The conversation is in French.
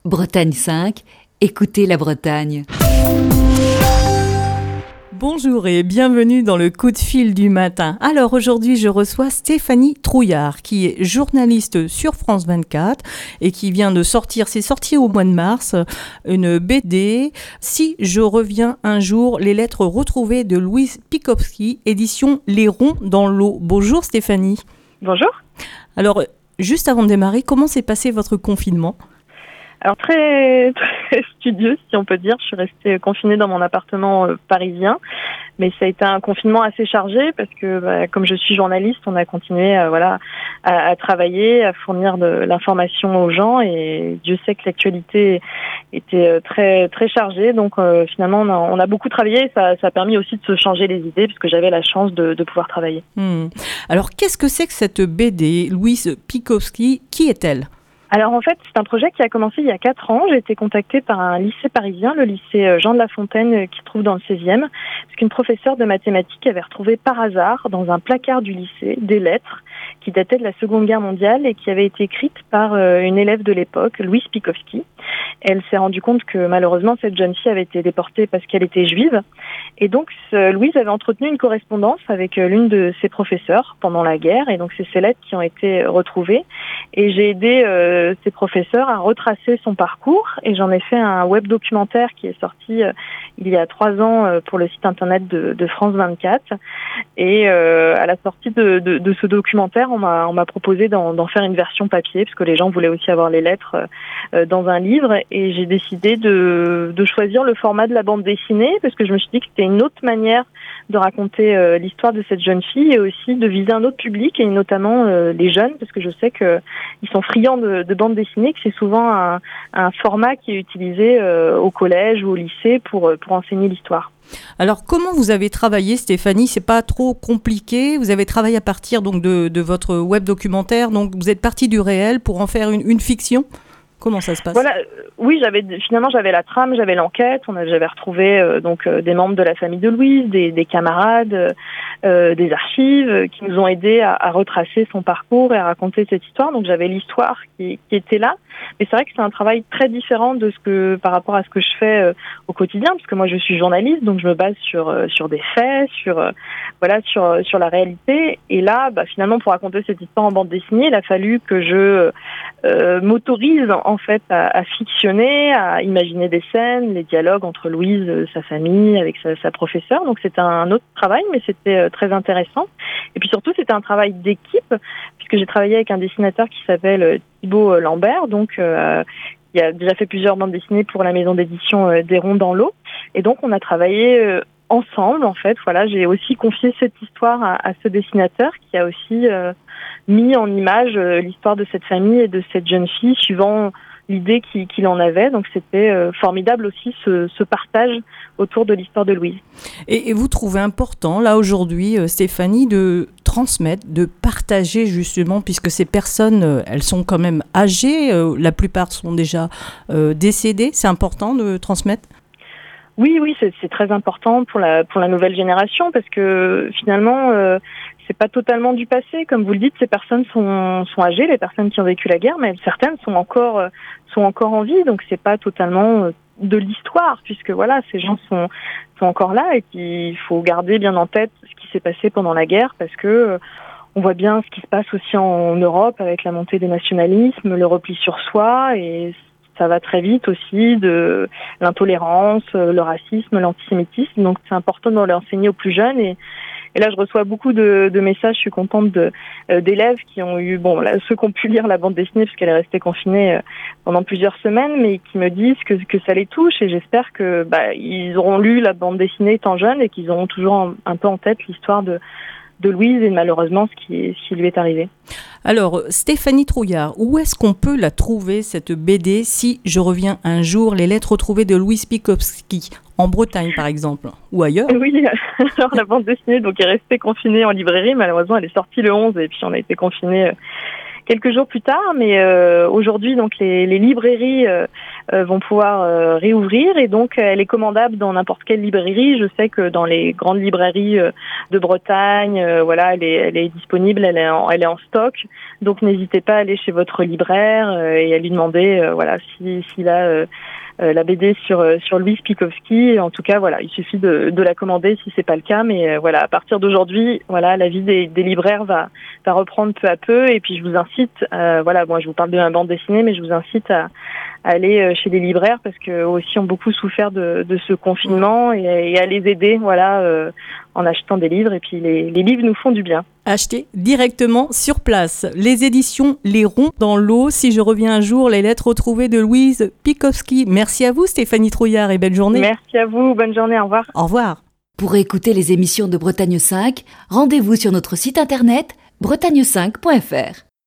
Bretagne 5, écoutez la Bretagne. Bonjour et bienvenue dans le coup de fil du matin. Alors aujourd'hui je reçois Stéphanie Trouillard qui est journaliste sur France 24 et qui vient de sortir, c'est sorti au mois de mars, une BD « Si je reviens un jour, les lettres retrouvées de Louise Pikowski, édition Les Ronds dans l'eau ». Bonjour Stéphanie. Bonjour. Alors juste avant de démarrer, comment s'est passé votre confinement ? Alors très studieux, si on peut dire. Je suis restée confinée dans mon appartement parisien, mais ça a été un confinement assez chargé parce que comme je suis journaliste, on a continué à travailler, à fournir de l'information aux gens, et Dieu sait que l'actualité était très très chargée. Donc finalement on a beaucoup travaillé, et ça a permis aussi de se changer les idées puisque j'avais la chance de pouvoir travailler. Alors qu'est-ce que c'est que cette BD Louise Pikowski ? Qui est-elle ? Alors en fait, c'est un projet qui a commencé il y a 4 ans. J'ai été contactée par un lycée parisien, le lycée Jean de La Fontaine, qui se trouve dans le 16e, parce qu'une professeure de mathématiques avait retrouvé par hasard dans un placard du lycée des lettres qui dataient de la Seconde Guerre mondiale et qui avaient été écrites par une élève de l'époque, Louise Pikowski. Elle s'est rendue compte que malheureusement cette jeune fille avait été déportée parce qu'elle était juive. Et donc Louise avait entretenu une correspondance avec l'une de ses professeurs pendant la guerre, et donc c'est ces lettres qui ont été retrouvées. Et j'ai aidé ses professeurs à retracer son parcours, et j'en ai fait un web documentaire qui est sorti il y a 3 ans pour le site internet de France 24. Et à la sortie de ce documentaire, on m'a proposé d'en faire une version papier, parce que les gens voulaient aussi avoir les lettres dans un livre, et j'ai décidé de choisir le format de la bande dessinée, parce que je me suis dit que c'était une autre manière de raconter l'histoire de cette jeune fille, et aussi de viser un autre public, et notamment les jeunes, parce que je sais qu'ils sont friands de bande dessinée, que c'est souvent un format qui est utilisé au collège ou au lycée pour enseigner l'histoire. Alors, comment vous avez travaillé, Stéphanie ? C'est pas trop compliqué. Vous avez travaillé à partir donc de votre web documentaire. Donc, vous êtes parti du réel pour en faire une fiction ? Comment ça se passe ? Voilà, oui, j'avais la trame, j'avais l'enquête. J'avais retrouvé des membres de la famille de Louise, des camarades, des archives qui nous ont aidés à retracer son parcours et à raconter cette histoire. Donc j'avais l'histoire qui était là. Mais c'est vrai que c'est un travail très différent par rapport à ce que je fais au quotidien, parce que moi je suis journaliste, donc je me base sur des faits, sur la réalité. Et là, finalement, pour raconter cette histoire en bande dessinée, il a fallu que je m'autorise en fait à fictionner, à imaginer des scènes, les dialogues entre Louise, sa famille, avec sa professeure. Donc c'était un autre travail, mais c'était très intéressant. Et puis surtout, c'était un travail d'équipe, puisque j'ai travaillé avec un dessinateur qui s'appelle Thibaut Lambert, donc qui a déjà fait plusieurs bandes dessinées pour la maison d'édition des Ronds dans l'eau. Et donc on a travaillé ensemble, en fait. Voilà, j'ai aussi confié cette histoire à ce dessinateur qui a aussi mis en image l'histoire de cette famille et de cette jeune fille, suivant l'idée qu'il en avait. Donc c'était formidable aussi ce partage autour de l'histoire de Louise. Et vous trouvez important, là aujourd'hui, Stéphanie, de transmettre, de partager justement, puisque ces personnes, elles sont quand même âgées, la plupart sont déjà décédées. C'est important de transmettre ? Oui, c'est très important pour la nouvelle génération, parce que finalement, c'est pas totalement du passé. Comme vous le dites, ces personnes sont âgées, les personnes qui ont vécu la guerre, mais certaines sont encore en vie, donc c'est pas totalement de l'histoire, puisque voilà, ces gens sont encore là, et qu'il faut garder bien en tête ce qui s'est passé pendant la guerre, parce que on voit bien ce qui se passe aussi en Europe avec la montée des nationalismes, le repli sur soi, et ça va très vite aussi, de l'intolérance, le racisme, l'antisémitisme. Donc c'est important de l'enseigner aux plus jeunes. Et là, je reçois beaucoup de messages. Je suis contente d'élèves qui ont eu, ceux qui ont pu lire la bande dessinée, parce qu'elle est restée confinée pendant plusieurs semaines, mais qui me disent que ça les touche. Et j'espère que ils auront lu la bande dessinée étant jeunes, et qu'ils auront toujours un peu en tête l'histoire de Louise et malheureusement ce qui lui est arrivé. Alors, Stéphanie Trouillard, où est-ce qu'on peut la trouver, cette BD, Si je reviens un jour, les lettres retrouvées de Louise Pikowski, en Bretagne par exemple, ou ailleurs ? Oui, alors la bande dessinée est restée confinée en librairie, malheureusement elle est sortie le 11 et puis on a été confinés quelques jours plus tard, mais aujourd'hui donc les librairies vont pouvoir réouvrir, et donc elle est commandable dans n'importe quelle librairie. Je sais que dans les grandes librairies de Bretagne, voilà, elle est disponible, elle est en stock. Donc n'hésitez pas à aller chez votre libraire et à lui demander voilà s'il a la BD sur Louise Pikowski. En tout cas, voilà, il suffit de la commander si c'est pas le cas. Mais voilà, à partir d'aujourd'hui, voilà, la vie des libraires va reprendre peu à peu. Et puis je vous incite, voilà, moi je vous parle de ma bande dessinée, mais je vous incite à aller chez les libraires parce que aussi ont beaucoup souffert de ce confinement, et à les aider, voilà, en achetant des livres. Et puis les livres nous font du bien. Acheter directement sur place. Les éditions Les Ronds dans l'eau. Si je reviens un jour, les lettres retrouvées de Louise Pikowski. Merci à vous Stéphanie Trouillard et belle journée. Merci à vous, bonne journée, au revoir. Au revoir. Pour écouter les émissions de Bretagne 5, rendez-vous sur notre site internet bretagne5.fr.